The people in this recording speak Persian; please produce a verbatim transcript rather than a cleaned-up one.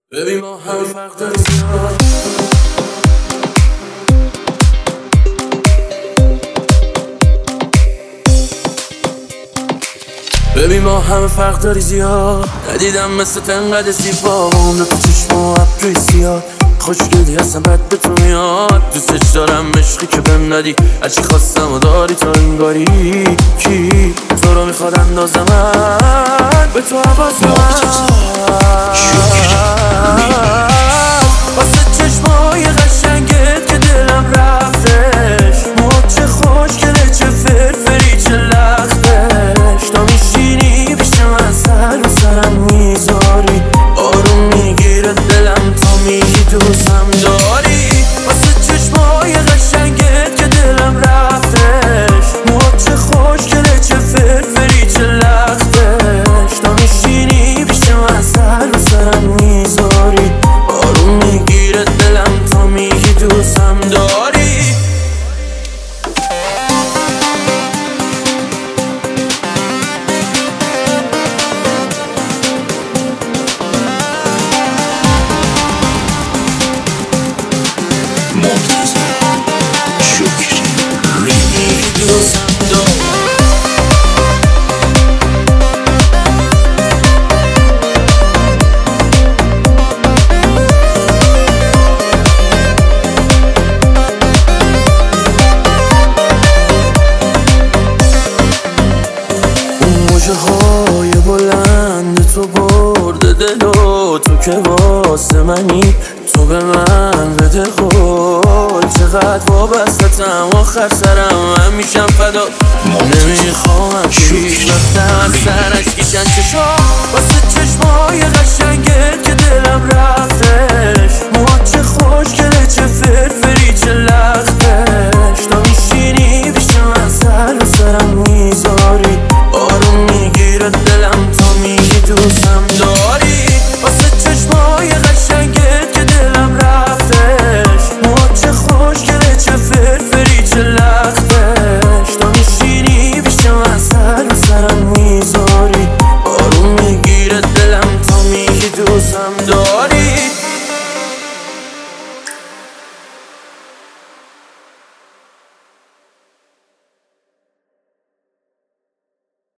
ببین ما هم فرق داری زیاد. ببین ما همه فرق داری زیاد. ندیدم مثل تنقدر زیبا با اون تو چشم و ابروی زیاد. خوشگلی هستم بد به تو میاد. دوستش دارم عشقی که بهم ندی. هرچی خواستم و داری تا این باری. کی تو رو میخواد اندازه من به تو عوض من واسه چشمای قشنگت که دلم رفتش. موهات چه خوشگله چه فرفری چه لختش. تا میشینی پیش من سر و سرم میذاری. آروم میگیره دلم تا میگی دوستم داری. واسه چشمای قشنگت که دلم رفتش. موهات چه خوشگله چه فرفری چه لختش. تا میشینی پیش من سر و سرم میذاری. آروم میگیره دلم تا میگی دوستم داری. موجه های بلند تو برده دلو. تو که واسه منی تو به من بده قول. چقدر وابستم آخر سرم من میشم فدا. نمیخوام پیش رفتم از سرش کشن چشا. واسه چشمای قشنگت که دلم رفتش. موهات چه خوشگله چه فرفری چه لختش. تا میشینی پیش من سر و سرم میذاری. آروم میگیره دلم تا میگی دوستم داری. واسه چشمای قشنگت که دلم رفتش. موهات چه خوشگله چه فرفری چه لختش. تا میشینی پیش من سر و سرم میذاری. آروم میگیره دلم تا میگی دوستم داری.